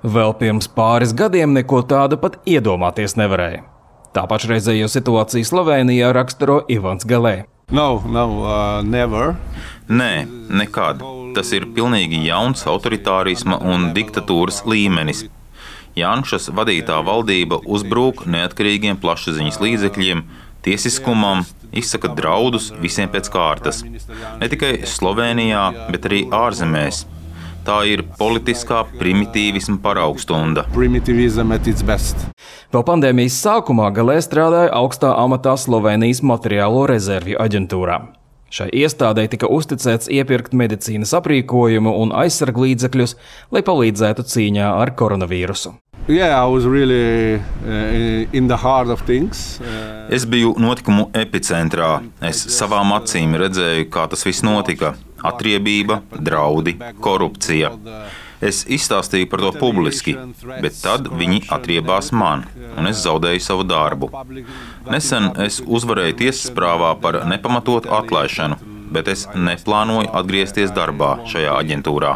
Vēl pirms pāris gadiem neko tādu pat iedomāties nevarēja. Tā pašreizējo situāciju Slovēnijā raksturo Ivans Galē. Never. Nē, nekad. Tas ir pilnīgi jauns autoritārisma un diktatūras līmenis. Janšas vadītā valdība uzbrūk neatkarīgiem plašsaziņas līdzekļiem, tiesiskumam, izsaka draudus visiem pēc kārtas. Ne tikai Slovēnijā, bet arī ārzemēs. Tā ir politiskā primitīvisma paraugstunda. Vēl pandēmijas sākumā Galē strādāja augstā amatā Slovēnijas materiālo rezervju aģentūrā. Šai iestādei tika uzticēts iepirkt medicīnas aprīkojumu un aizsarglīdzekļus, lai palīdzētu cīņā ar koronavīrusu. Es biju notikumu epicentrā. Es savām acīm redzēju, kā tas viss notika. Atriebība, draudi, korupcija. Es izstāstīju par to publiski, bet tad viņi atriebās man, un es zaudēju savu darbu. Nesen es uzvarēju tiesasprāvā par nepamatotu atlaišanu, bet es neplānoju atgriezties darbā šajā aģentūrā.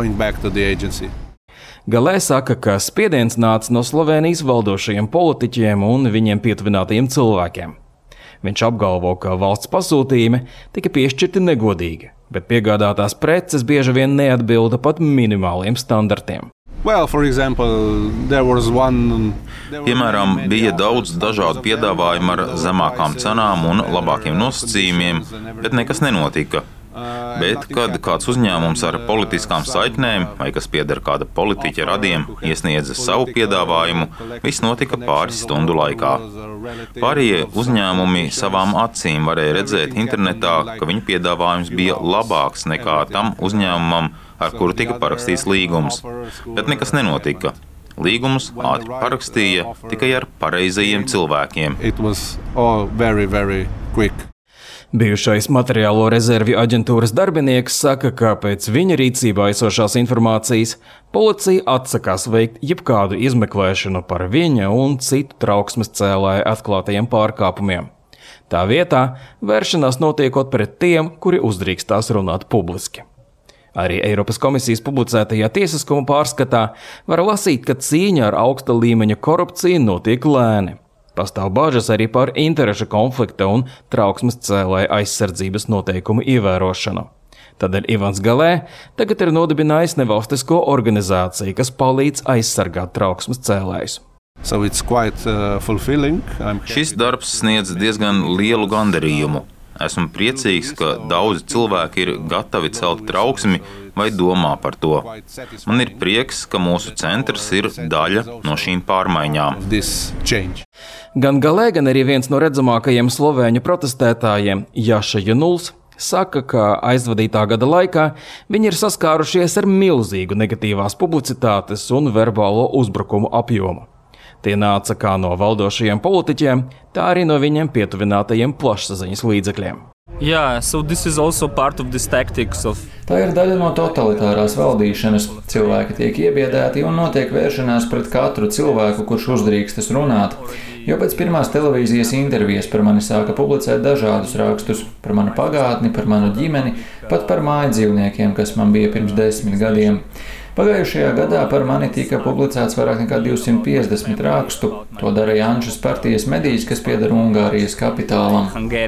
Galē saka, ka spiediens nāca no Slovēnijas valdošajiem politiķiem un viņiem pietuvinātajiem cilvēkiem. Viņš apgalvo, ka valsts pasūtījumi tika piešķirti negodīgi, bet piegādātās preces bieži vien neatbilda pat minimāliem standartiem. Piemēram, bija daudz dažādu piedāvājumu ar zemākām cenām un labākiem nosacījumiem, bet nekas nenotika. Bet, kad kāds uzņēmums ar politiskām saiknēm vai kas pieder kāda politiķa radiem iesniedza savu piedāvājumu, viss notika pāris stundu laikā. Pārējie uzņēmumi savām acīm varēja redzēt internetā, ka viņu piedāvājums bija labāks nekā tam uzņēmumam, ar kuru tika parakstīts līgums. Bet nekas nenotika. Līgumus ātri parakstīja tikai ar pareizajiem cilvēkiem. Bijušais materiālo rezervju aģentūras darbinieks saka, ka pēc viņa rīcībā esošās informācijas policija atsakās veikt jebkādu izmeklēšanu par viņa un citu trauksmes cēlāju atklātajiem pārkāpumiem. Tā vietā vēršanās notiekot pret tiem, kuri uzdrīkstās runāt publiski. Arī Eiropas komisijas publicētajā tiesiskuma pārskatā var lasīt, ka cīņa ar augsta līmeņa korupciju notiek lēni. Pastāv bažas arī par interešu konflikta un trauksmes cēlāju aizsardzības noteikumu ievērošanu. Tādēļ Ivans Galē tagad ir nodibinājis nevalstisko organizāciju, kas palīdz aizsargāt trauksmes cēlājus. Šis darbs sniedz diezgan lielu gandarījumu. Esmu priecīgs, ka daudzi cilvēki ir gatavi celt trauksmi vai domā par to. Man ir prieks, ka mūsu centrs ir daļa no šīm pārmaiņām. Gan Galē, gan arī viens no redzamākajiem slovēņu protestētājiem, Jaša Januls, saka, ka aizvadītā gada laikā viņi ir saskārušies ar milzīgu negatīvās publicitātes un verbālo uzbrukumu apjomu. Tie nāca kā no valdošajiem politiķiem, tā arī no viņiem pietuvinātajiem plašsaziņas līdzekļiem. Tā ir daļa no totalitārās valdīšanas. Cilvēki tiek iebiedēti un notiek vēršanās pret katru cilvēku, kurš uzdrīkstas runāt. Jo pēc pirmās televīzijas intervijas par mani sāka publicēt dažādus rakstus par manu pagātni, par manu ģimeni, pat par mājdzīvniekiem, kas man bija pirms 10 gadiem. Pagājušajā gadā par mani tika publicēts vairāk nekā 250 rakstu. To dara Janšas partijas medijs, kas pieder Ungārijas kapitālam.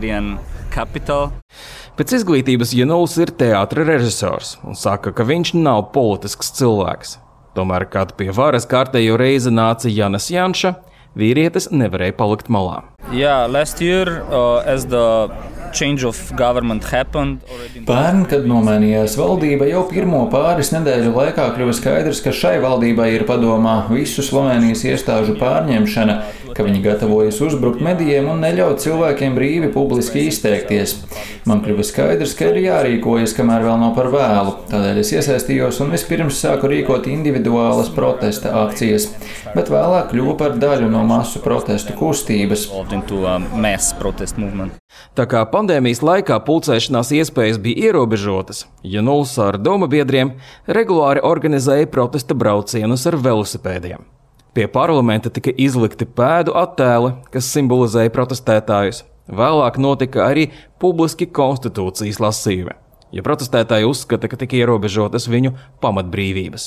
Pēc izglītības Januls ir teātra režisors un saka, ka viņš nav politisks cilvēks. Tomēr, kad pie varas kārtējo reizi nāca Janis Janša, vīrietis nevarēja palikt malā. Pērn, kad nomainījās valdība, jau pirmo pāris nedēļu laikā kļuva skaidrs, ka šai valdībai ir padomā visu Slovēnijas iestāžu pārņemšana, ka viņi gatavojas uzbrukt medijiem un neļaut cilvēkiem brīvi publiski izteikties. Man kļuva skaidrs, ka ir jārīkojas, kamēr vēl nav par vēlu. Tādēļ es iesaistījos un vispirms sāku rīkot individuālas protesta akcijas, bet vēlāk kļuva par daļu no masu protestu kustības. Tā kā pandēmijas laikā pulcēšanās iespējas bija ierobežotas, Januls ar doma biedriem regulāri organizēja protesta braucienus ar velosipēdiem. Pie parlamenta tika izlikti pēdu attēli, kas simbolizēja protestētājus. Vēlāk notika arī publiski konstitūcijas lasījumi. jo protestētāji uzskata, ka tika ierobežotas viņu pamatbrīvības.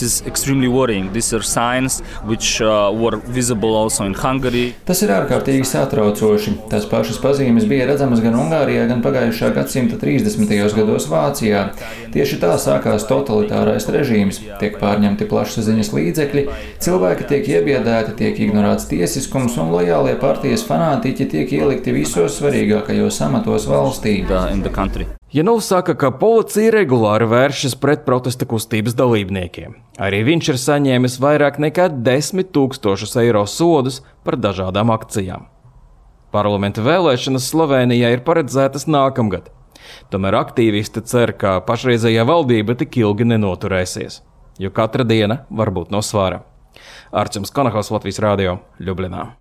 Tas ir ārkārtīgi satraucoši. Tās pašas pazīmes bija redzamas gan Ungārijā, gan pagājušā gadsimta 30. gados Vācijā. Tieši tā sākās totalitārais režīms. Tiek pārņemti plašsaziņas līdzekļi, cilvēki tiek iebiedēti, tiek ignorēts tiesiskums un lojālie partijas fanātiķi tiek ielikti visos svarīgākajos amatos valstī. Janovs saka, ka policija regulāri vēršas pret protesta kustības dalībniekiem. Arī viņš ir saņēmis vairāk nekā 10 000 eiro sodus par dažādām akcijām. Parlamenta vēlēšanas Slovēnijā ir paredzētas nākamgad. Tomēr aktīvisti cer, ka pašreizējā valdība tik ilgi nenoturēsies, jo katra diena var būt no svara. Arčuns Konahaus, Latvijas Rādio, Ljubļanā.